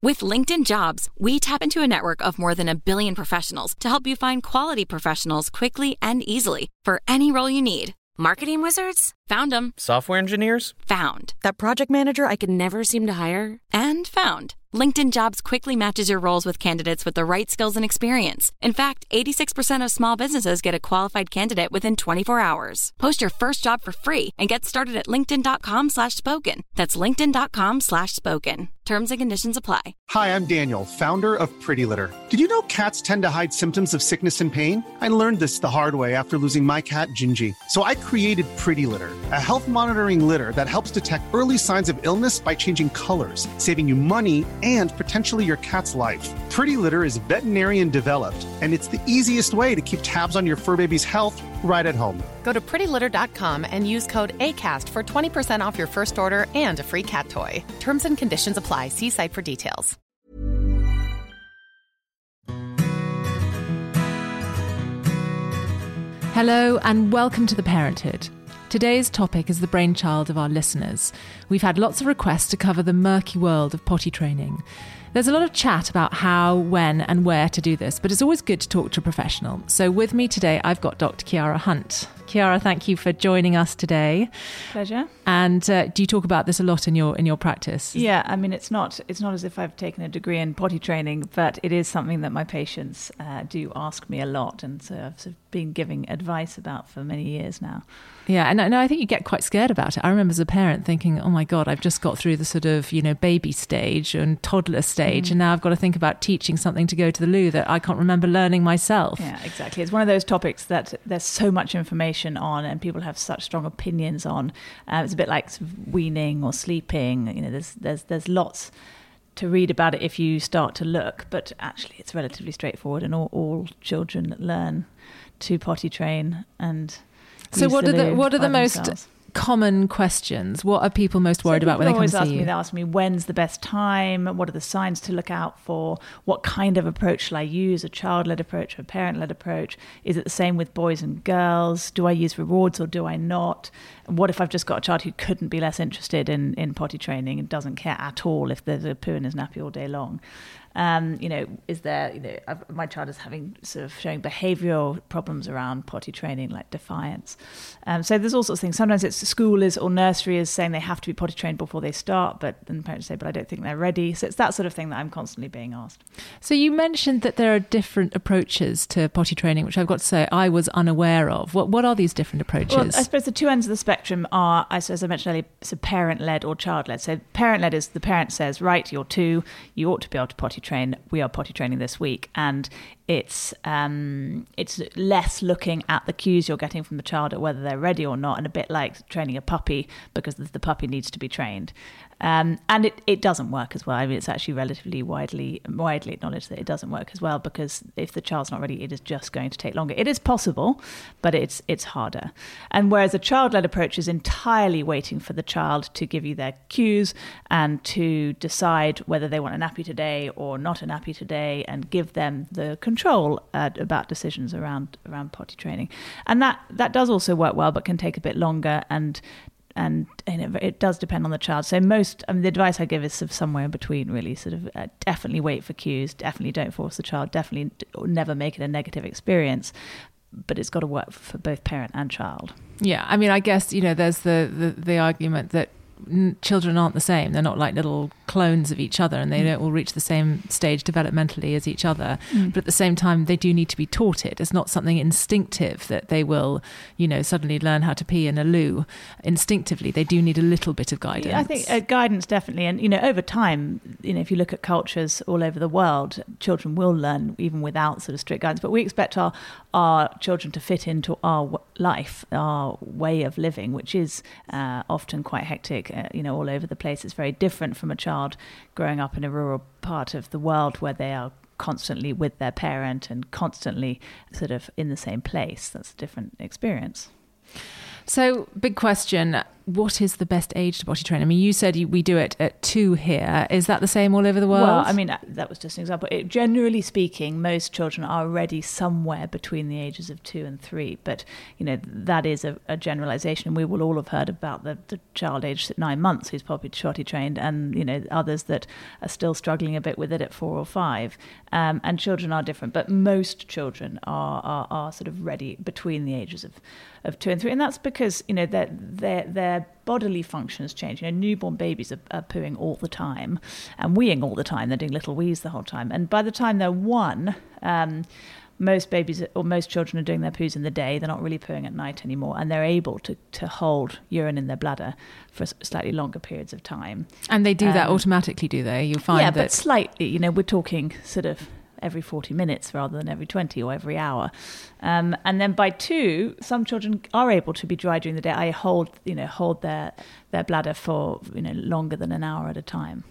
With LinkedIn Jobs, we tap into a network of more than 1 billion professionals to help you find quality professionals quickly and easily for any role you need. Marketing wizards? Found them. Software engineers? Found. That project manager I could never seem to hire? And found. LinkedIn Jobs quickly matches your roles with candidates with the right skills and experience. In fact, 86% of small businesses get a qualified candidate within 24 hours. Post your first job for free and get started at linkedin.com/spoken. That's linkedin.com/spoken. Terms and conditions apply. Hi, I'm Daniel, founder of Pretty Litter. Did you know cats tend to hide symptoms of sickness and pain? I learned this the hard way after losing my cat, Gingy. So I created Pretty Litter, a health monitoring litter that helps detect early signs of illness by changing colors, saving you money and potentially your cat's life. Pretty Litter is veterinarian developed, and it's the easiest way to keep tabs on your fur baby's health right at home. Go to prettylitter.com and use code ACAST for 20% off your first order and a free cat toy. Terms and conditions apply. See site for details. Hello and welcome to The Parenthood. Today's topic is the brainchild of our listeners. We've had lots of requests to cover the murky world of potty training. There's a lot of chat about how, when and where to do this, but it's always good to talk to a professional. So with me today, I've got Dr. Chiara Hunt. Chiara, thank you for joining us today. Pleasure. And do you talk about this a lot in your practice? Yeah, I mean, it's not as if I've taken a degree in potty training, but it is something that my patients do ask me a lot, and so I've sort of been giving advice about for many years now. Yeah, and I think you get quite scared about it. I remember as a parent thinking, oh my God, I've just got through the sort of, baby stage and toddler stage, and now I've got to think about teaching something to go to the loo that I can't remember learning myself. Yeah, exactly. It's one of those topics that there's so much information on and people have such strong opinions on. It's a bit like sort of weaning or sleeping. There's lots to read about it if you start to look, but actually it's relatively straightforward, and all children learn to potty train. And so what are the most common questions? What are people most worried about when they come to see you? They ask me when's the best time, what are the signs to look out for, what kind of approach shall I use, a child-led approach or a parent-led approach? Is it the same with boys and girls? Do I use rewards or do I not? What if I've just got a child who couldn't be less interested in potty training and doesn't care at all if there's a poo in his nappy all day long? Is there, my child is showing behavioural problems around potty training, like defiance. So there's all sorts of things. Sometimes it's school or nursery is saying they have to be potty trained before they start, but then the parents say, but I don't think they're ready. So it's that sort of thing that I'm constantly being asked. So you mentioned that there are different approaches to potty training, which I've got to say I was unaware of. What are these different approaches? Well, I suppose the two ends of the spectrum are, as I mentioned earlier, so parent-led or child-led. So parent-led is the parent says, right, you're 2, you ought to be able to potty train. We are potty training this week, and it's less looking at the cues you're getting from the child at whether they're ready or not, and a bit like training a puppy because the puppy needs to be trained. And it doesn't work as well. I mean, it's actually relatively widely acknowledged that it doesn't work as well, because if the child's not ready, it is just going to take longer. It is possible, but it's harder. And whereas a child-led approach is entirely waiting for the child to give you their cues and to decide whether they want a nappy today or not a nappy today, and give them the control about decisions around potty training. And that does also work well, but can take a bit longer, and it does depend on the child. So the advice I give is sort of somewhere in between, really. Sort of definitely wait for cues, definitely don't force the child, definitely never make it a negative experience, but it's got to work for both parent and child. Yeah, I mean, I guess, there's the argument that children aren't the same. They're not like little clones of each other, and they don't all reach the same stage developmentally as each other. But at the same time, they do need to be taught it. It's not something instinctive that they will, suddenly learn how to pee in a loo. Instinctively, they do need a little bit of guidance. Yeah, I think guidance, definitely. And, over time, if you look at cultures all over the world, children will learn even without sort of strict guidance. But we expect our children to fit into our life, our way of living, which is often quite hectic. All over the place. It's very different from a child growing up in a rural part of the world where they are constantly with their parent and constantly sort of in the same place. That's a different experience. So, big question. what is the best age to potty train? I mean, you said we do it at 2 here. Is that the same all over the world? Well, I mean, that was just an example. Generally speaking, most children are ready somewhere between the ages of 2 and 3. But, that is a generalisation. And we will all have heard about the child aged 9 months who's potty trained, and, others that are still struggling a bit with it at 4 or 5. And children are different. But most children are sort of ready between the ages of 2 and 3. And that's because, their bodily functions change. Newborn babies are pooing all the time and weeing all the time. They're doing little wees the whole time. And by the time they're 1, most babies or most children are doing their poos in the day. They're not really pooing at night anymore. And they're able to hold urine in their bladder for slightly longer periods of time. And they do that automatically, do they? You find that... Yeah, but slightly. We're talking sort of every 40 minutes rather than every 20 or every hour. And then by 2, some children are able to be dry during the day. I hold their bladder for, longer than an hour at a time.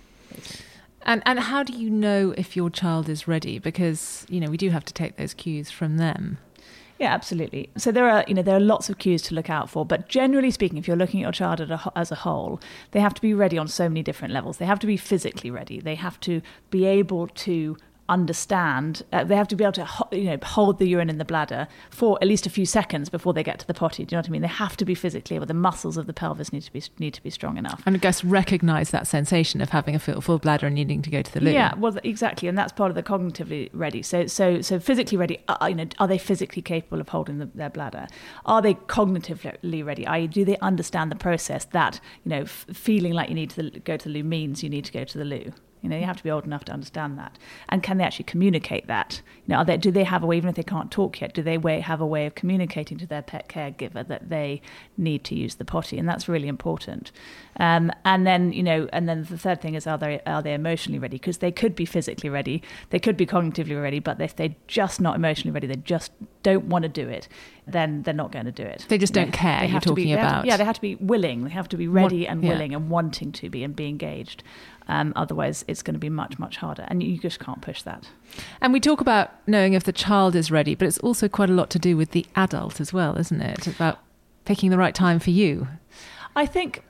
And how do you know if your child is ready? Because, we do have to take those cues from them. Yeah, absolutely. So there are lots of cues to look out for, but generally speaking, if you're looking at your child as a whole, they have to be ready on so many different levels. They have to be physically ready. They have to be able to understand, they have to be able to hold the urine in the bladder for at least a few seconds before they get to the potty. Do you know what I mean? They have to be physically able. The muscles of the pelvis need to be strong enough. And I guess recognise that sensation of having a full bladder and needing to go to the loo. Yeah, well, exactly, and that's part of the cognitively ready. So physically ready. Are they physically capable of holding their bladder? Are they cognitively ready? I.e., do they understand the process that feeling like you need to go to the loo means you need to go to the loo? You have to be old enough to understand that. And can they actually communicate that? Do they have a way, even if they can't talk yet, do they have a way of communicating to their pet caregiver that they need to use the potty? And that's really important. And then the third thing is, are they emotionally ready? Because they could be physically ready, they could be cognitively ready, but if they're just not emotionally ready, they just don't want to do it, then they're not going to do it. They just don't care. They have to be willing. They have to be ready and willing and wanting to be and be engaged. Otherwise, it's going to be much, much harder. And you just can't push that. And we talk about knowing if the child is ready, but it's also quite a lot to do with the adult as well, isn't it? It's about picking the right time for you. I think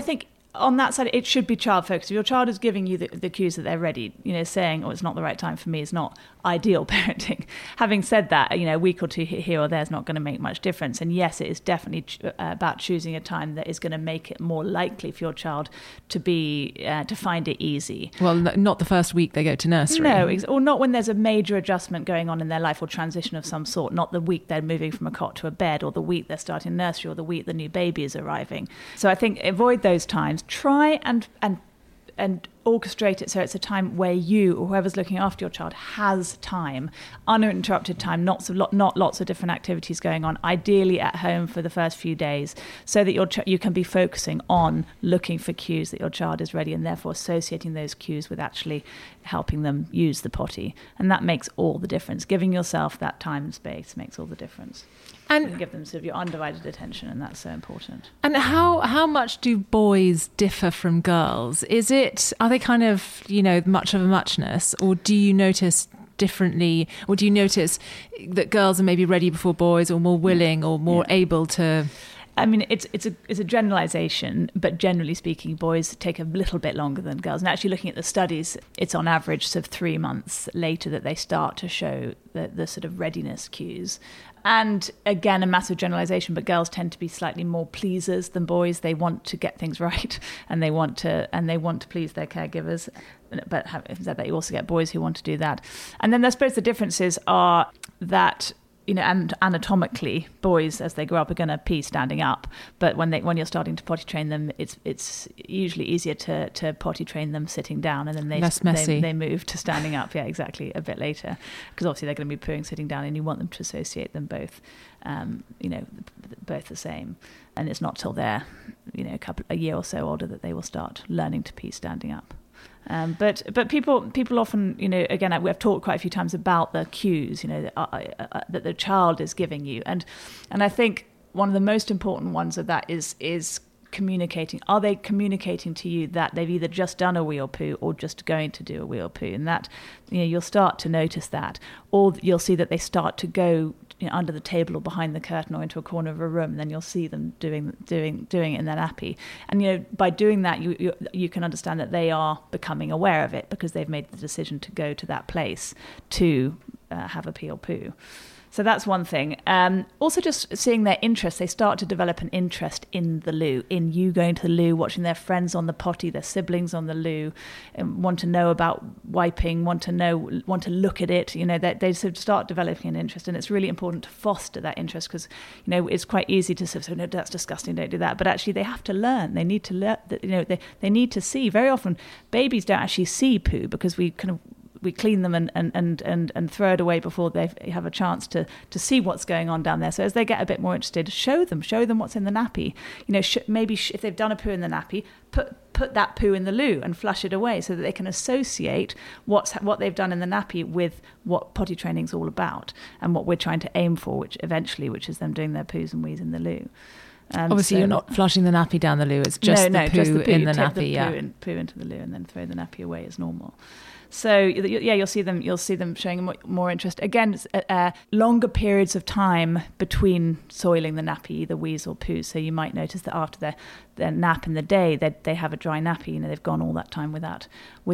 on that side, it should be child focused. If your child is giving you the cues that they're ready, saying, it's not the right time for me, is not ideal parenting. Having said that, a week or 2 here or there is not going to make much difference. And yes, it is definitely about choosing a time that is going to make it more likely for your child to find it easy. Well, not the first week they go to nursery. No, or not when there's a major adjustment going on in their life or transition of some sort. Not the week they're moving from a cot to a bed, or the week they're starting nursery, or the week the new baby is arriving. So I think avoid those times. Try and orchestrate it so it's a time where you or whoever's looking after your child has time, uninterrupted time, not lots of different activities going on, ideally at home for the first few days, so that you can be focusing on looking for cues that your child is ready, and therefore associating those cues with actually helping them use the potty. And that makes all the difference. Giving yourself that time and space makes all the difference. And you give them sort of your undivided attention, and that's so important. And how much do boys differ from girls? Are they kind of, much of a muchness, or do you notice differently, or do you notice that girls are maybe ready before boys, or more willing, or more able to? I mean, it's a generalisation, but generally speaking, boys take a little bit longer than girls. And actually looking at the studies, it's on average sort of 3 months later that they start to show the sort of readiness cues. And again, a massive generalisation, but girls tend to be slightly more pleasers than boys. They want to get things right, and they want to please their caregivers. But having said that, you also get boys who want to do that. And then I suppose the differences are that, and anatomically, boys as they grow up are going to pee standing up. But when you're starting to potty train them, it's usually easier to potty train them sitting down, and then they move to standing up. Yeah, exactly, a bit later, because obviously they're going to be pooing sitting down, and you want them to associate them both, both the same. And it's not till they're a year or so older that they will start learning to pee standing up. But people often, again, we've talked quite a few times about the cues, that the child is giving you, and I think one of the most important ones of that is communicating? Are they communicating to you that they've either just done a wee or poo or just going to do a wee or poo? And that, you'll start to notice that. Or you'll see that they start to go under the table or behind the curtain or into a corner of a room. Then you'll see them doing it in their nappy. And by doing that, you can understand that they are becoming aware of it because they've made the decision to go to that place to have a pee or poo. So that's one thing. Also just seeing their interest, they start to develop an interest in the loo, in you going to the loo, watching their friends on the potty, their siblings on the loo, and want to know about wiping, want to look at it. They sort of start developing an interest, and it's really important to foster that interest because, it's quite easy to sort of say, no, that's disgusting, don't do that. But actually they have to learn. They need to learn that, they need to see. Very often babies don't actually see poo because we clean them and throw it away before they have a chance to see what's going on down there. So as they get a bit more interested, show them what's in the nappy. Maybe if they've done a poo in the nappy, put that poo in the loo and flush it away so that they can associate what they've done in the nappy with what potty training is all about and what we're trying to aim for, which is them doing their poos and wees in the loo. Obviously, you're not flushing the nappy down the loo. It's just just the poo in the nappy. Poo into the loo and then throw the nappy away as normal. So you'll see them showing more interest. Again, longer periods of time between soiling the nappy, either wheeze or poo. So you might notice that after their nap in the day, they have a dry nappy. They've gone all that time without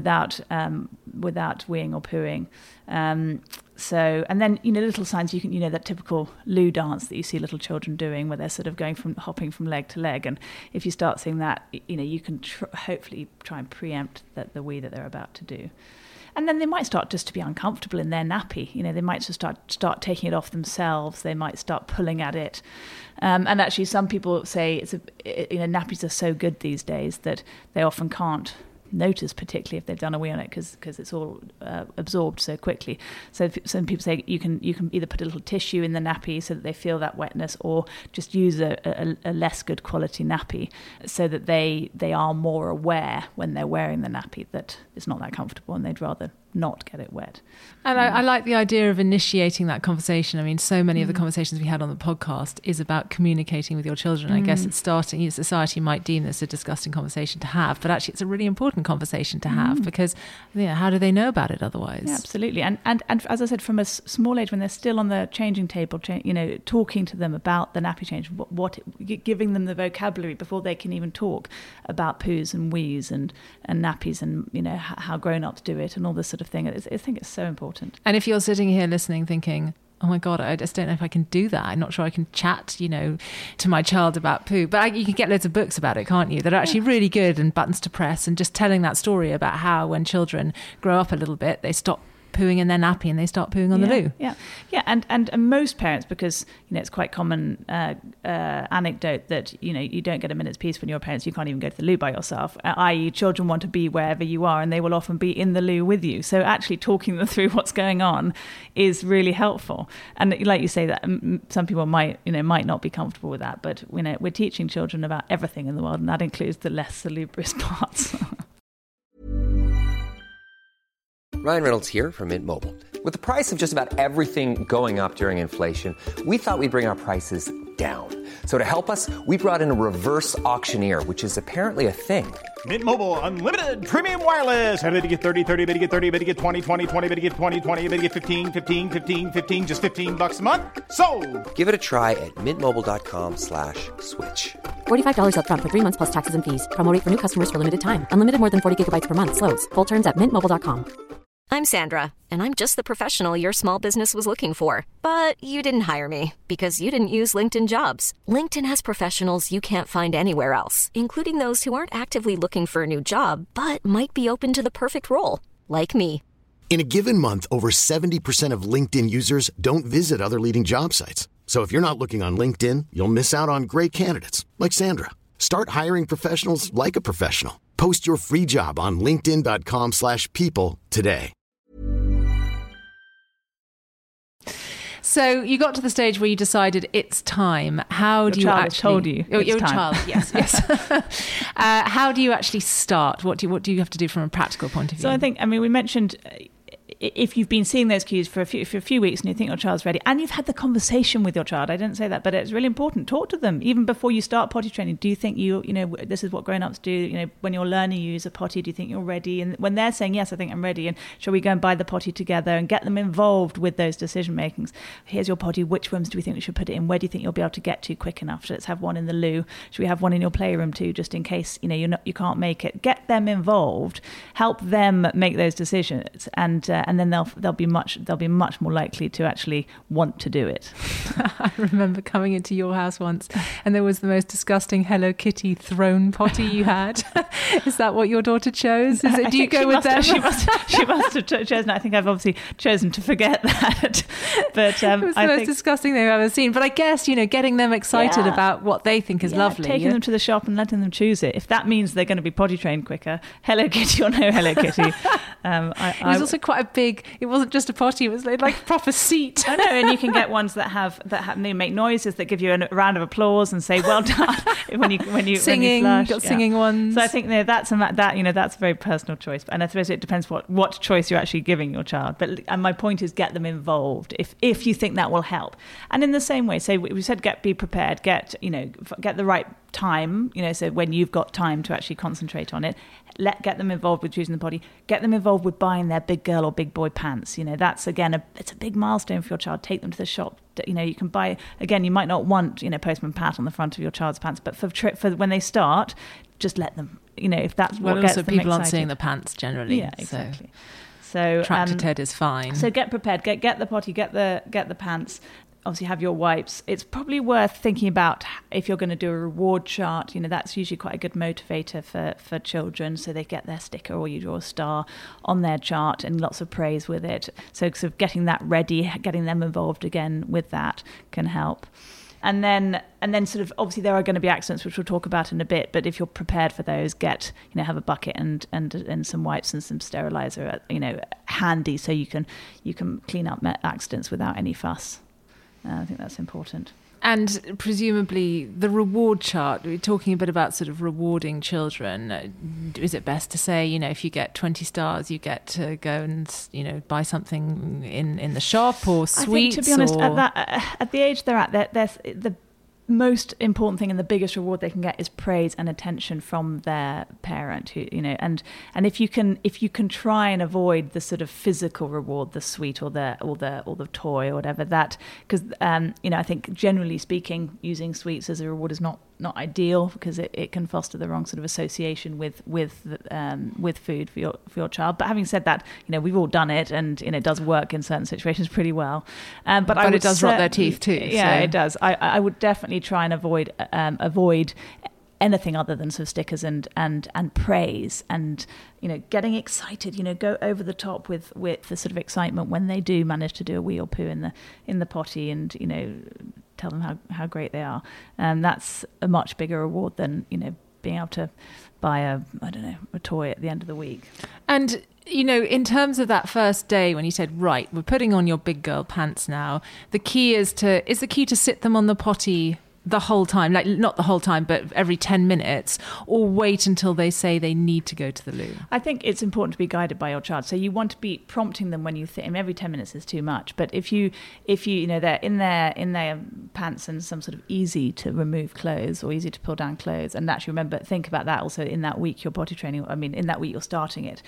weeing or pooing. So, and then, little signs you can, that typical loo dance that you see little children doing where they're sort of hopping from leg to leg. And if you start seeing that, you can hopefully try and preempt the wee that they're about to do. And then they might start just to be uncomfortable in their nappy. They might just start taking it off themselves. They might start pulling at it. And actually some people say nappies are so good these days that they often can't notice, particularly if they've done a wee on it, because it's all absorbed so quickly. So some people say you can either put a little tissue in the nappy so that they feel that wetness, or just use a less good quality nappy so that they are more aware when they're wearing the nappy that it's not that comfortable and they'd rather not get it wet. And I like the idea of initiating that conversation. I mean, so many of the conversations we had on the podcast is about communicating with your children. I guess it's starting, society might deem this a disgusting conversation to have, but actually it's a really important conversation to have because how do they know about it otherwise? Yeah, absolutely. And as I said, from a small age, when they're still on the changing table, talking to them about the nappy change, giving them the vocabulary before they can even talk about poos and wees and nappies and how grown-ups do it and all this sort of thing. I think it's so important. And if you're sitting here listening thinking, oh my God, I just don't know if I can do that. I'm not sure I can chat, to my child about poo. But you can get loads of books about it, can't you? That are actually really good and buttons to press and just telling that story about how when children grow up a little bit, they stop pooing in their nappy and they start pooing on the loo. Yeah. And most parents, because it's quite common anecdote that you don't get a minute's peace when you're parents. You can't even go to the loo by yourself. I.e., children want to be wherever you are, and they will often be in the loo with you. So actually talking them through what's going on is really helpful. And like you say, that some people might not be comfortable with that, but we're teaching children about everything in the world, and that includes the less salubrious parts. Ryan Reynolds here from Mint Mobile. With the price of just about everything going up during inflation, we thought we'd bring our prices down. So to help us, we brought in a reverse auctioneer, which is apparently a thing. Mint Mobile Unlimited Premium Wireless. How to get 30, 30, bit to get 30, bit to get 20, 20, 20, bit to get 20, 20, bit to get 15, 15, 15, 15, just $15 a month? Sold! Give it a try at mintmobile.com/switch. $45 up front for 3 months plus taxes and fees. Promo rate for new customers for limited time. Unlimited more than 40 gigabytes per month. Slows full terms at mintmobile.com. I'm Sandra, and I'm just the professional your small business was looking for. But you didn't hire me because you didn't use LinkedIn Jobs. LinkedIn has professionals you can't find anywhere else, including those who aren't actively looking for a new job, but might be open to the perfect role, like me. In a given month, over 70% of LinkedIn users don't visit other leading job sites. So if you're not looking on LinkedIn, you'll miss out on great candidates like Sandra. Start hiring professionals like a professional. Post your free job on linkedin.com/people today. So you got to the stage where you decided it's time. How do you actually told you? Your child, yes. How do you actually start? What do you have to do from a practical point of view? So I think, we mentioned if you've been seeing those cues for a few weeks and you think your child's ready, and you've had the conversation with your child, I didn't say that, but it's really important. Talk to them even before you start potty training. Do you think you know this is what grown-ups do? You know, when you're learning you use a potty, do you think you're ready? And when they're saying yes, I think I'm ready, and shall we go and buy the potty together, and get them involved with those decision makings. Here's your potty. Which rooms do we think we should put it in? Where do you think you'll be able to get to quick enough? Let's have one in the loo. Should we have one in your playroom too, just in case you can't make it? Get them involved. Help them make those decisions, and then they'll be much more likely to actually want to do it. I remember coming into your house once, and there was the most disgusting Hello Kitty throne potty you had. Is that what your daughter chose? Do you go with them? She must have chosen. I think I've obviously chosen to forget that. But it was the most disgusting thing I've ever seen. But I guess getting them excited about what they think is lovely, taking them to the shop and letting them choose it. If that means they're going to be potty trained quicker, Hello Kitty or no Hello Kitty. It was also quite a big. It wasn't just a potty; it was like a proper seat. I know, and you can get ones that make noises that give you a round of applause and say "well done" when you singing. When you flush. Got singing ones. So I think that's a very personal choice, and I suppose it depends what choice you're actually giving your child. And my point is, get them involved if you think that will help. And in the same way, say we said be prepared, get the right time. So when you've got time to actually concentrate on it, get them involved with choosing the potty. Get them involved with buying their big girl or big boy pants. That's again it's a big milestone for your child. Take them to the shop. You can buy, again, you might not want Postman Pat on the front of your child's pants, but for when they start, just let them. If that's what gets them excited. People aren't seeing the pants generally. Yeah, exactly. So Tractor Ted is fine. So get prepared. Get the potty. Get the pants. Obviously have your wipes. It's probably worth thinking about if you're going to do a reward chart. That's usually quite a good motivator for children, so they get their sticker or you draw a star on their chart and lots of praise with it. So sort of getting that ready, getting them involved again with that can help. And then sort of obviously there are going to be accidents, which we'll talk about in a bit. But if you're prepared for those, have a bucket and some wipes and some sterilizer handy, so you can clean up accidents without any fuss. I think that's important. And presumably the reward chart, we're talking a bit about sort of rewarding children. Is it best to say, if you get 20 stars, you get to go and, buy something in the shop or sweets? I think, to be honest, at the age they're at, the most important thing and the biggest reward they can get is praise and attention from their parent, and if you can try and avoid the sort of physical reward, the sweet or the toy or whatever, that, because I think generally speaking, using sweets as a reward is not ideal, because it can foster the wrong sort of association with food for your child. But having said that, we've all done it, and it does work in certain situations pretty well. But it does rot their teeth too. Yeah, so. It does. I would definitely try and avoid anything other than sort of stickers and praise and getting excited. Go over the top with the sort of excitement when they do manage to do a wee or poo in the potty, and tell them how great they are. And that's a much bigger reward than being able to buy a toy at the end of the week. And in terms of that first day when you said, right, we're putting on your big girl pants now, the key is the key to sit them on the potty the whole time, like not the whole time, but every 10 minutes, or wait until they say they need to go to the loo? I think it's important to be guided by your child. So you want to be prompting them when you think, every 10 minutes is too much. But if you they're in their pants and some sort of easy to remove clothes or easy to pull down clothes, and actually think about that also in that week you're potty training. In that week you're starting it.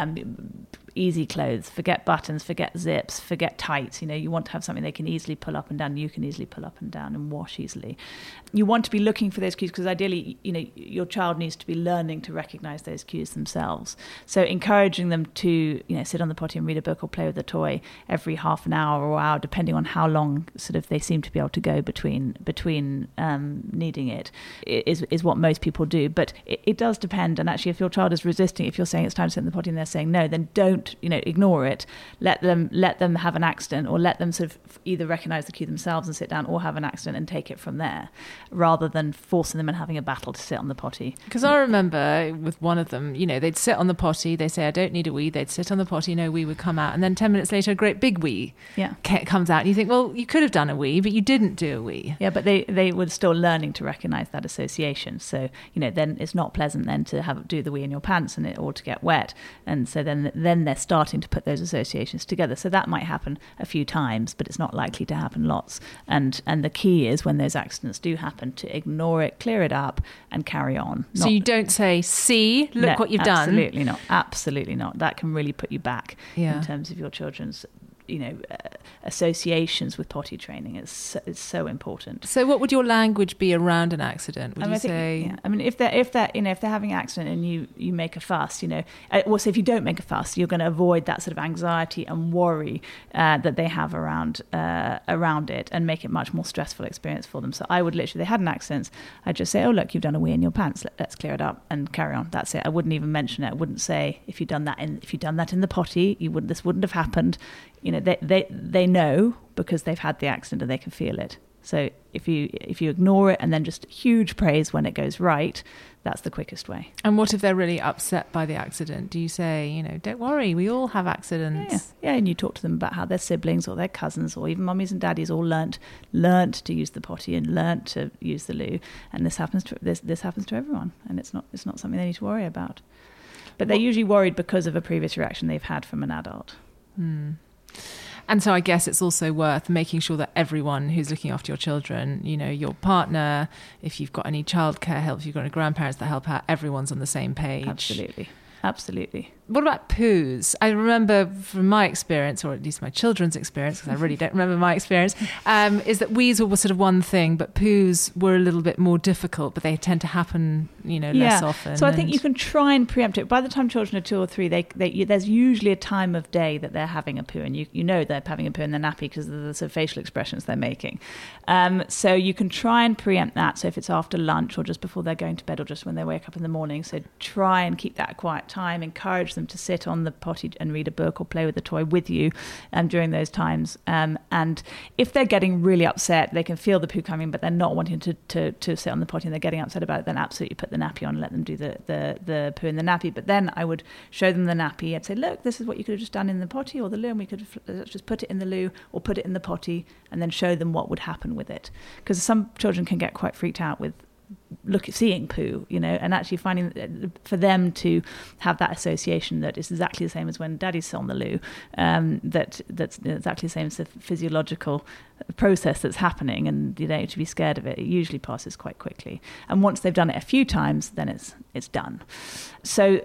Easy clothes, forget buttons, forget zips, forget tights. You want to have something they can easily pull up and down. You can easily pull up and down and wash easily. You want to be looking for those cues, because ideally, your child needs to be learning to recognize those cues themselves. So encouraging them to, sit on the potty and read a book or play with a toy every half an hour or hour, depending on how long sort of they seem to be able to go between needing it, is what most people do. But it does depend. And actually, if your child is resisting, if you're saying it's time to sit in the potty and they're saying no, then don't ignore it. Let them have an accident, or let them sort of either recognize the cue themselves and sit down, or have an accident and take it from there, rather than forcing them and having a battle to sit on the potty. Because I remember with one of them, they'd sit on the potty, they say, I don't need a wee, they'd sit on the potty, no wee would come out, and then 10 minutes later a great big wee comes out, and you think, well, you could have done a wee, but you didn't do a wee. Yeah, but they were still learning to recognize that association. So then it's not pleasant then to do the wee in your pants or to get wet, and so then they're starting to put those associations together. So that might happen a few times, but it's not likely to happen lots. And the key is when those accidents do happen to ignore it, clear it up, and carry on. So you don't say, see, look what you've done. Absolutely not. Absolutely not. That can really put you back in terms of your children's associations with potty training. It's so important. So what would your language be around an accident? Would you say? I mean, if they're having an accident and you make a fuss, also if you don't make a fuss, you're going to avoid that sort of anxiety and worry that they have around it, and make it much more stressful experience for them. So I would literally, they had an accident, I'd just say, oh look, you've done a wee in your pants. Let's clear it up and carry on. That's it. I wouldn't even mention it. I wouldn't say if you'd done that in the potty, this wouldn't have happened. They know because they've had the accident and they can feel it. So if you ignore it and then just huge praise when it goes right, that's the quickest way. And what if they're really upset by the accident? Do you say, don't worry, we all have accidents? Yeah, and you talk to them about how their siblings or their cousins or even mummies and daddies all learnt to use the potty and learnt to use the loo, and this happens to everyone, and it's not something they need to worry about. But they're usually worried because of a previous reaction they've had from an adult. And so I guess it's also worth making sure that everyone who's looking after your children, your partner, if you've got any childcare help, if you've got any grandparents that help out, everyone's on the same page. Absolutely. What about poos? I remember from my experience, or at least my children's experience, because I really don't remember my experience, is that wees were sort of one thing, but poos were a little bit more difficult, but they tend to happen, less often. So I think you can try and preempt it. By the time children are 2 or 3, there's usually a time of day that they're having a poo, and you know they're having a poo in their nappy because of the sort of facial expressions they're making. So you can try and preempt that. So if it's after lunch or just before they're going to bed or just when they wake up in the morning, so try and keep that quiet time, encourage them to sit on the potty and read a book or play with a toy with you during those times. And if they're getting really upset, they can feel the poo coming, but they're not wanting to sit on the potty and they're getting upset about it, then absolutely put the nappy on and let them do the poo in the nappy. But then I would show them the nappy and say, look, this is what you could have just done in the potty or the loo, and we could have just put it in the loo or put it in the potty, and then show them what would happen with it. Because some children can get quite freaked out with seeing poo, and actually finding for them to have that association that is exactly the same as when daddy's on the loo, that's exactly the same as the physiological process that's happening, and you don't need to be scared of it. It usually passes quite quickly, and once they've done it a few times, then it's done. So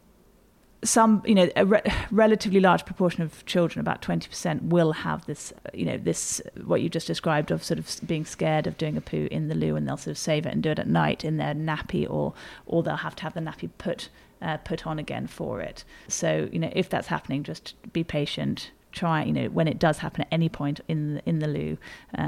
some, a relatively large proportion of children, about 20%, will have this, this what you just described of sort of being scared of doing a poo in the loo, and they'll sort of save it and do it at night in their nappy, or they'll have to have the nappy put on again for it. So, if that's happening, just be patient. Try, when it does happen at any point in the loo,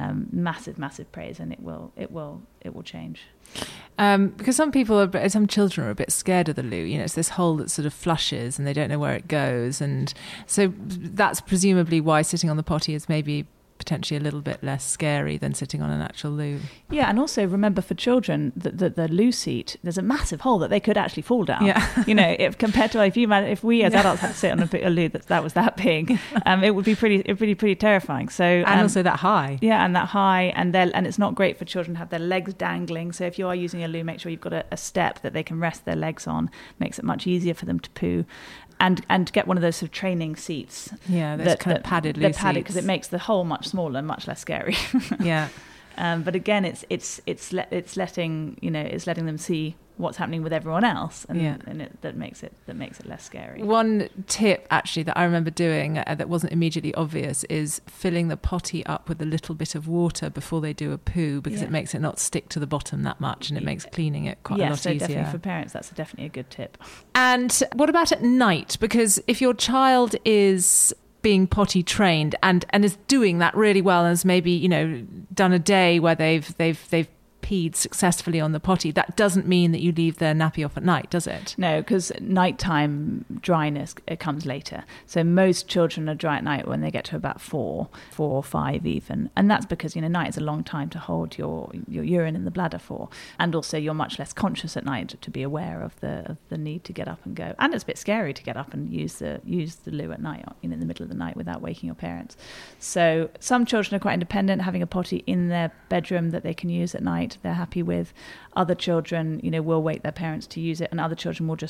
massive praise, and it will change. Because some children are a bit scared of the loo. It's this hole that sort of flushes and they don't know where it goes, and so that's presumably why sitting on the potty is maybe potentially a little bit less scary than sitting on an actual loo. Yeah, and also remember for children that the loo seat, there's a massive hole that they could actually fall down. Yeah. If compared to if we as adults had to sit on a loo that was that big, it would be pretty terrifying. So and also that high. Yeah, and that high, and it's not great for children to have their legs dangling. So if you are using a loo, make sure you've got a step that they can rest their legs on. Makes it much easier for them to poo. And get one of those sort of training seats. Yeah, those kind of padded loo seats. They're padded because it makes the hole much smaller and much less scary. Yeah. But again, it's letting them see what's happening with everyone else, and that makes it less scary. One tip actually that I remember doing that wasn't immediately obvious is filling the potty up with a little bit of water before they do a poo, because it makes it not stick to the bottom that much, and it makes cleaning it quite a lot easier. So definitely for parents, that's definitely a good tip. And what about at night? Because if your child is being potty trained and is doing that really well, and has maybe done a day where they've peed successfully on the potty, that doesn't mean that you leave their nappy off at night, does it? No, because nighttime dryness, it comes later. So most children are dry at night when they get to about 4 or 5 even, and that's because night is a long time to hold your urine in the bladder for, and also you're much less conscious at night to be aware of the need to get up and go, and it's a bit scary to get up and use the loo at night in the middle of the night without waking your parents. So some children are quite independent, having a potty in their bedroom that they can use at night they're happy with. Other children will wake their parents to use it, and other children will just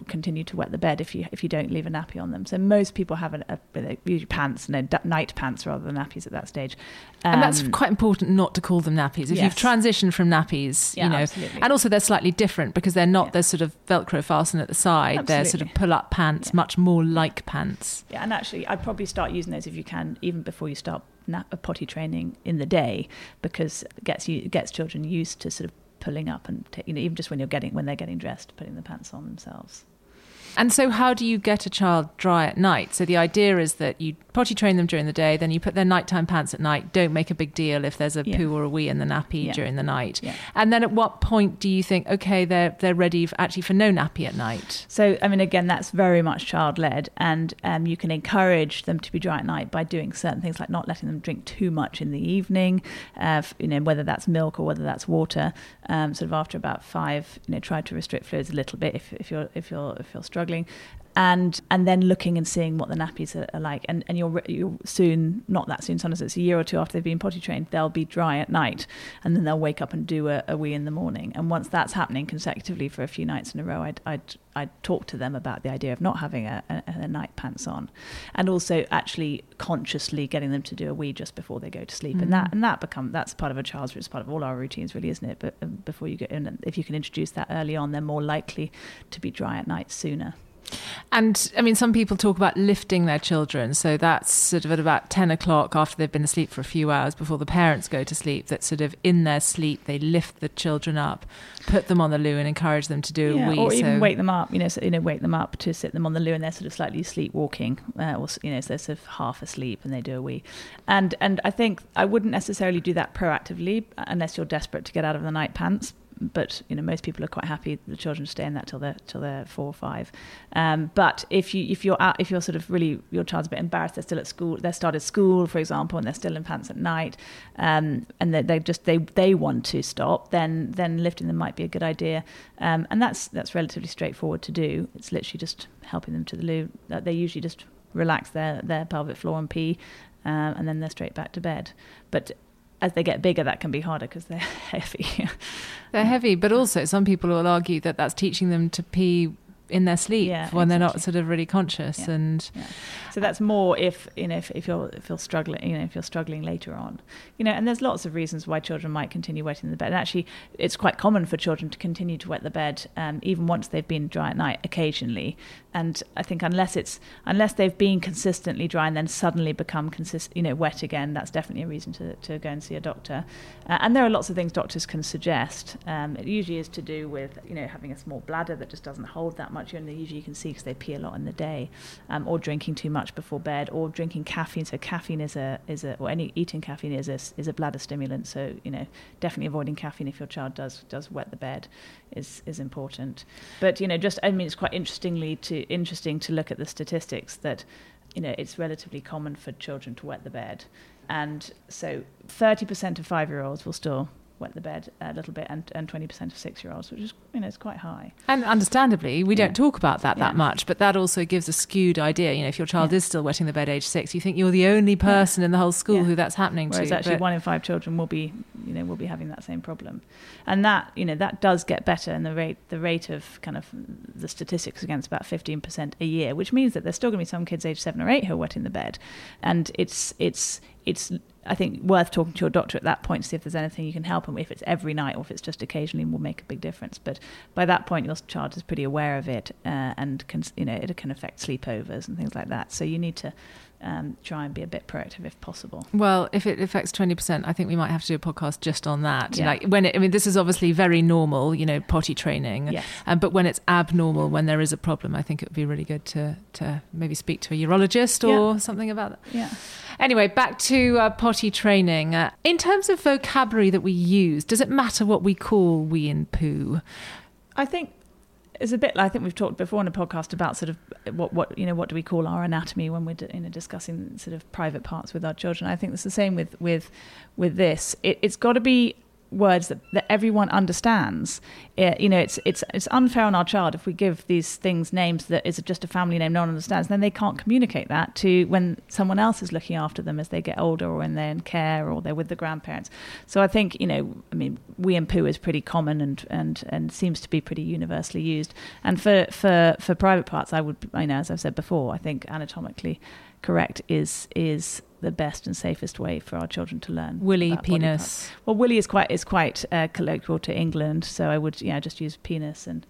continue to wet the bed if you don't leave a nappy on them. So most people have usually pants, night pants rather than nappies at that stage. And that's quite important not to call them nappies. If you've transitioned from nappies, absolutely. And also they're slightly different because they're not, they're sort of Velcro fasten at the side. Absolutely. They're sort of pull-up pants, much more like pants. Yeah, and actually I'd probably start using those if you can, even before you start potty training in the day, because it gets children used to sort of pulling up and even just when they're getting dressed, putting the pants on themselves. And so how do you get a child dry at night? So the idea is that you potty train them during the day, then you put their nighttime pants at night. Don't make a big deal if there's a poo or a wee in the nappy during the night. Yeah. And then at what point do you think, okay, they're ready for no nappy at night? So, I mean, again, that's very much child-led, and you can encourage them to be dry at night by doing certain things like not letting them drink too much in the evening, whether that's milk or whether that's water. Sort of after about 5, try to restrict fluids a little bit if you're struggling, and then looking and seeing what the nappies are like, and you'll soon, not that soon, sometimes it's a year or two after they've been potty trained, they'll be dry at night, and then they'll wake up and do a wee in the morning. And once that's happening consecutively for a few nights in a row, I'd talk to them about the idea of not having a night pants on, and also actually consciously getting them to do a wee just before they go to sleep. Mm-hmm. And that's part of a child's, it's part of all our routines, really, isn't it? But before you get in, if you can introduce that early on, they're more likely to be dry at night sooner. And I mean, some people talk about lifting their children. So that's sort of at about 10 o'clock after they've been asleep for a few hours before the parents go to sleep, that sort of in their sleep, they lift the children up, put them on the loo and encourage them to do a wee. Or even wake them up, wake them up to sit them on the loo and they're sort of slightly sleepwalking, so they're sort of half asleep and they do a wee. And I think I wouldn't necessarily do that proactively unless you're desperate to get out of the night pants. But most people are quite happy the children stay in that till they're 4 or 5. But if you're sort of really, your child's a bit embarrassed, they're still at school, they started school, for example, and they're still in pants at night, and they want to stop, then lifting them might be a good idea. And that's relatively straightforward to do. It's literally just helping them to the loo. They usually just relax their pelvic floor and pee, and then they're straight back to bed. But as they get bigger, that can be harder because they're heavy. They're heavy, but also some people will argue that that's teaching them to pee in their sleep when they're not sort of really conscious. So that's more if you're struggling, if you're struggling later on, and there's lots of reasons why children might continue wetting the bed. And actually, it's quite common for children to continue to wet the bed even once they've been dry at night occasionally. And I think unless they've been consistently dry and then suddenly become wet again, that's definitely a reason to go and see a doctor. And there are lots of things doctors can suggest. It usually is to do with having a small bladder that just doesn't hold that much. Usually you can see because they pee a lot in the day, or drinking too much before bed, or drinking caffeine. So caffeine or eating caffeine is a bladder stimulant. So definitely avoiding caffeine if your child does wet the bed is important. But it's quite interesting to look at the statistics that it's relatively common for children to wet the bed, and so 30% of 5-year-olds will still wet the bed a little bit, and 20% of 6-year-olds, which is it's quite high. And understandably, we don't talk about that much, but that also gives a skewed idea. If your child is still wetting the bed age 6, you think you're the only person in the whole school who that's happening Whereas to. Actually, 1 in 5 children will be having that same problem, and that that does get better. And the rate of kind of the statistics against about 15% a year, which means that there's still going to be some kids age 7 or 8 who are wetting the bed, and it's I think worth talking to your doctor at that point to see if there's anything you can help them. If it's every night or if it's just occasionally, will make a big difference. But by that point, your child is pretty aware of it, and it can affect sleepovers and things like that. So you need to try and be a bit proactive if possible. Well, if it affects 20%, I think we might have to do a podcast just on that. Yeah. This is obviously very normal, potty training. Yes. But when it's abnormal, when there is a problem, I think it would be really good to maybe speak to a urologist or something about that. Yeah. Anyway, back to potty training. In terms of vocabulary that we use, does it matter what we call wee and poo? I think it's a bit. I think we've talked before on a podcast about sort of what do we call our anatomy when we're discussing sort of private parts with our children. I think it's the same with this. It's got to be words that everyone understands. It's unfair on our child if we give these things names that is just a family name no one understands. Then they can't communicate that to when someone else is looking after them as they get older, or when they're in care, or they're with the grandparents. So I think, wee and poo is pretty common and seems to be pretty universally used. And for private parts, I would, as I've said before, I think anatomically correct is the best and safest way for our children to learn. Willy, penis. Well, willy is quite colloquial to England, so I would just use penis and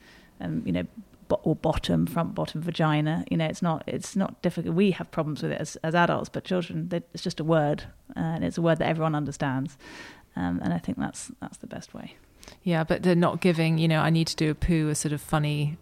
or bottom, front bottom, vagina. It's not difficult. We have problems with it as adults, but children, it's just a word, and it's a word that everyone understands, and I think that's the best way. Yeah, but they're not giving, I need to do a poo, a sort of funny,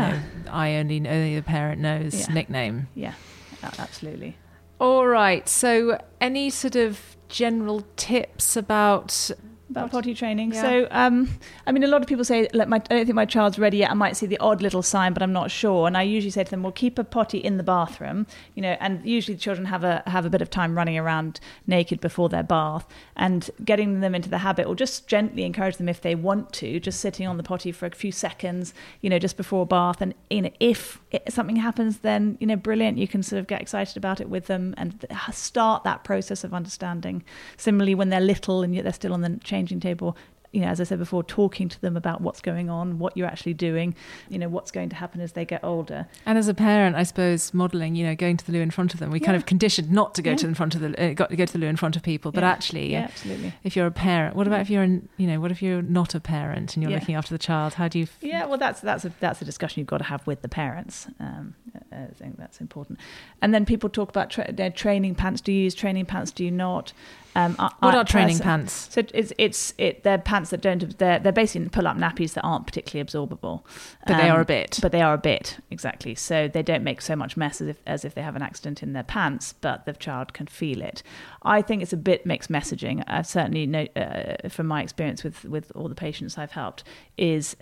I only the parent knows nickname. Yeah, absolutely. All right. So any sort of general tips about potty training? Yeah. So, a lot of people say, I don't think my child's ready yet. I might see the odd little sign, but I'm not sure. And I usually say to them, well, keep a potty in the bathroom, and usually children have a bit of time running around naked before their bath, and getting them into the habit, or just gently encourage them if they want to, just sitting on the potty for a few seconds, just before bath. And if something happens, then, brilliant, you can sort of get excited about it with them and start that process of understanding. Similarly, when they're little and they're still on the changing table, as I said before, talking to them about what's going on, what you're actually doing, what's going to happen as they get older. And as a parent, I suppose, modelling, going to the loo in front of them, we kind of conditioned not to go to go to the loo in front of people, but actually, absolutely. If you're a parent, what about if you're what if you're not a parent and you're looking after the child? How do you? Well, that's a discussion you've got to have with the parents. I think that's important. And then people talk about their training pants. Do you use training pants? Do you not? What are training pants? So they're pants that don't. They're basically pull-up nappies that aren't particularly absorbable. But they are a bit. But they are a bit, exactly. So they don't make so much mess as if they have an accident in their pants, but the child can feel it. I think it's a bit mixed messaging. I've certainly from my experience with all the patients I've helped is.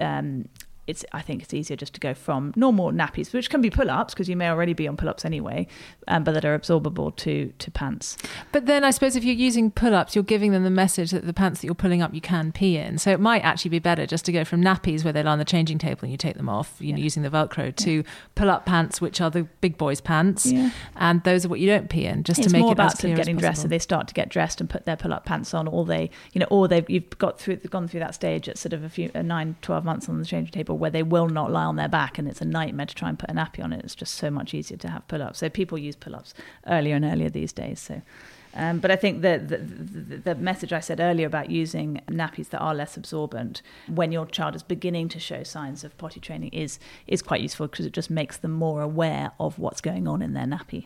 I think it's easier just to go from normal nappies, which can be pull-ups, because you may already be on pull-ups anyway, but that are absorbable to pants. But then I suppose if you're using pull-ups, you're giving them the message that the pants that you're pulling up you can pee in. So it might actually be better just to go from nappies where they lie on the changing table and you take them off, using the Velcro, to pull-up pants, which are the big boys' pants, and those are what you don't pee in, just to make it as clear as possible. It's more about getting dressed, so they start to get dressed and put their pull-up pants on, or you've gone through that stage at sort of 9-12 months on the changing table, where they will not lie on their back, and it's a nightmare to try and put a nappy on it. It's just so much easier to have pull-ups. So people use pull-ups earlier and earlier these days. So, but I think the message I said earlier about using nappies that are less absorbent when your child is beginning to show signs of potty training is quite useful, because it just makes them more aware of what's going on in their nappy.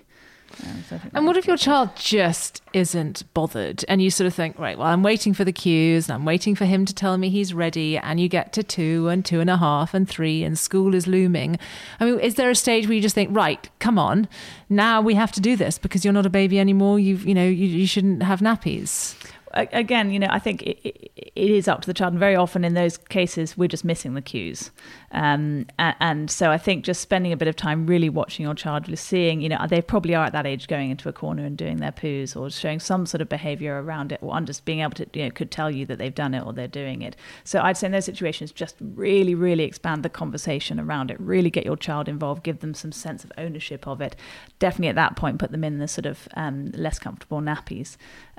And what if your child just isn't bothered, and you sort of think, right, well, I'm waiting for the cues and I'm waiting for him to tell me he's ready, and you get to 2 and 2.5 and 3 and school is looming. I mean, is there a stage where you just think, right, come on, now we have to do this because you're not a baby anymore, you shouldn't have nappies? Again, I think it is up to the child, and very often in those cases we're just missing the cues, and so I think just spending a bit of time really watching your child, really seeing, they probably are at that age going into a corner and doing their poos, or showing some sort of behaviour around it, or just being able to, could tell you that they've done it or they're doing it. So I'd say in those situations, just really, really expand the conversation around it, really get your child involved, give them some sense of ownership of it. Definitely at that point, put them in the sort of less comfortable nappies.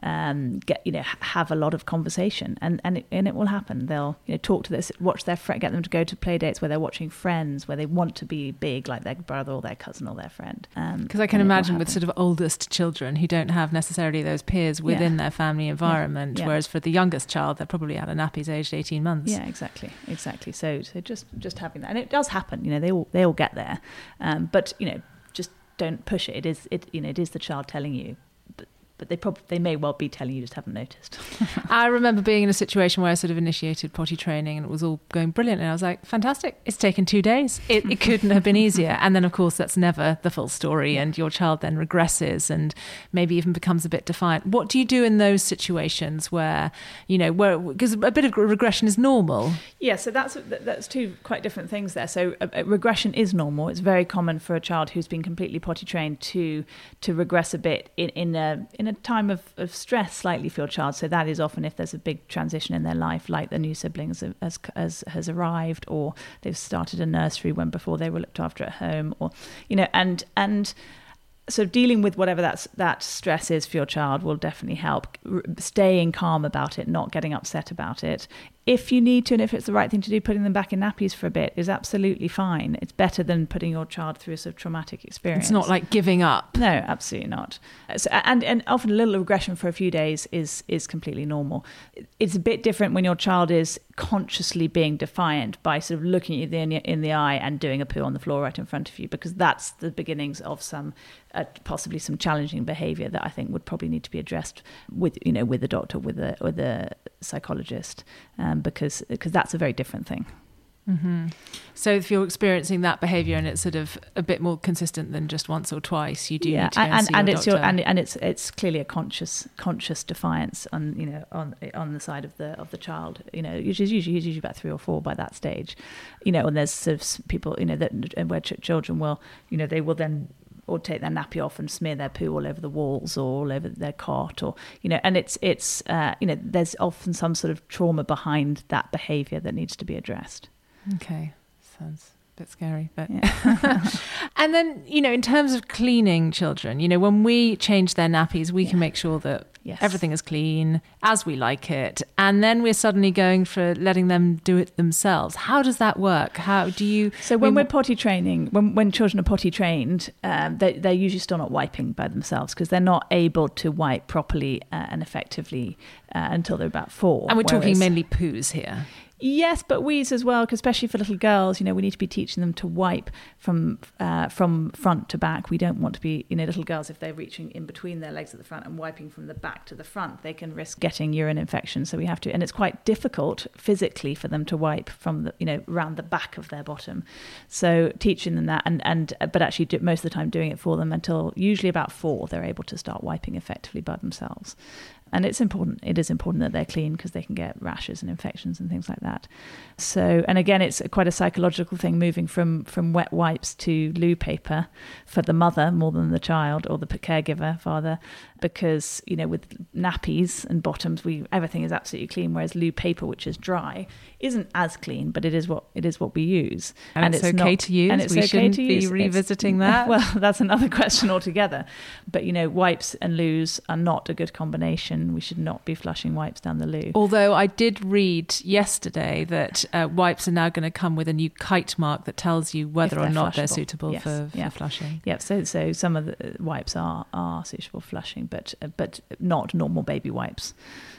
Have a lot of conversation, and it will happen. They'll talk to this, watch their friend, get them to go to play dates where they're watching Friends, where they want to be big like their brother or their cousin or their friend. Because I can imagine with sort of oldest children who don't have necessarily those peers within their family environment, whereas for the youngest child, they're probably out of nappies aged 18 months. Yeah, exactly. So just having that, and it does happen. They all get there, but just don't push it. It is the child telling you. But they may well be telling you, just haven't noticed. I remember being in a situation where I sort of initiated potty training and it was all going brilliant. And I was like, fantastic, it's taken 2 days. It couldn't have been easier. And then, of course, that's never the full story. And your child then regresses and maybe even becomes a bit defiant. What do you do in those situations where, because a bit of regression is normal? Yeah, so that's two quite different things there. So regression is normal. It's very common for a child who's been completely potty trained to regress a bit in a in a time of stress slightly for your child. So that is often if there's a big transition in their life, like the new siblings has arrived, or they've started a nursery when before they were looked after at home, or, and so dealing with whatever that stress is for your child will definitely help. Staying calm about it, not getting upset about it. If you need to, and if it's the right thing to do, putting them back in nappies for a bit is absolutely fine. It's better than putting your child through a sort of traumatic experience. It's not like giving up. No, absolutely not. So, and often a little regression for a few days is completely normal. It's a bit different when your child is consciously being defiant by sort of looking at you in the eye and doing a poo on the floor right in front of you, because that's the beginnings of some possibly some challenging behaviour that I think would probably need to be addressed with the doctor, with a psychologist. Because that's a very different thing. Mm-hmm. So if you're experiencing that behaviour and it's sort of a bit more consistent than just once or twice, you do need to go and see your doctor. And it's clearly a conscious defiance on the side of the child. He's usually about 3 or 4 by that stage. And there's sort of people that where children will they will then or take their nappy off and smear their poo all over the walls or all over their cot, or and it's there's often some sort of trauma behind that behaviour that needs to be addressed. Okay, sounds a bit scary, but yeah. And then in terms of cleaning children, when we change their nappies, we can make sure that everything is clean as we like it, and then we're suddenly going for letting them do it themselves. How does that work? How do you? So when we're potty training, when children are potty trained, they're usually still not wiping by themselves because they're not able to wipe properly and effectively until they're about 4. And we're talking mainly poos here. Yes, but wees as well, because especially for little girls, we need to be teaching them to wipe from front to back. We don't want to be, little girls, if they're reaching in between their legs at the front and wiping from the back to the front, they can risk getting urine infection. So we have to, and it's quite difficult physically for them to wipe from the, around the back of their bottom. So teaching them that, but actually most of the time doing it for them until usually about 4, they're able to start wiping effectively by themselves. And it is important that they're clean because they can get rashes and infections and things like that. So, and again, it's quite a psychological thing moving from wet wipes to loo paper for the mother more than the child or the caregiver, father, because, with nappies and bottoms, everything is absolutely clean, whereas loo paper, which is dry, isn't as clean, but it is what we use. And it's okay to use? And we shouldn't be revisiting that? Well, that's another question altogether. But, wipes and loos are not a good combination. We should not be flushing wipes down the loo. Although I did read yesterday that wipes are now going to come with a new kite mark that tells you whether or not they're suitable for flushing. Yeah, so some of the wipes are suitable for flushing, but not normal baby wipes.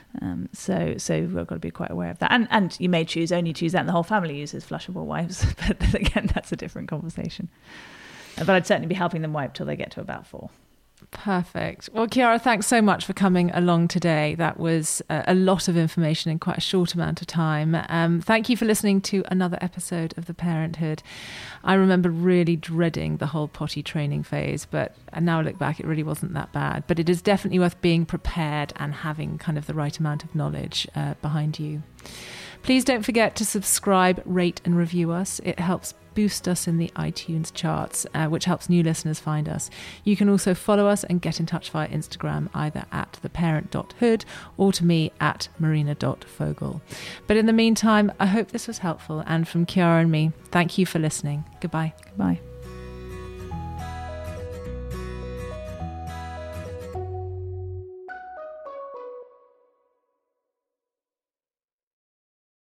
So we've got to be quite aware of that. And you may only choose that, and the whole family uses flushable wipes. But again, that's a different conversation. But I'd certainly be helping them wipe till they get to about 4. Perfect. Well, Chiara, thanks so much for coming along today. That was a lot of information in quite a short amount of time. Thank you for listening to another episode of The Parenthood. I remember really dreading the whole potty training phase, but now I look back, it really wasn't that bad. But it is definitely worth being prepared and having kind of the right amount of knowledge behind you. Please don't forget to subscribe, rate and review us. It helps boost us in the iTunes charts, which helps new listeners find us. You can also follow us and get in touch via Instagram, either at theparent.hood or to me at marina.fogel. But in the meantime, I hope this was helpful. And from Chiara and me, thank you for listening. Goodbye. Goodbye.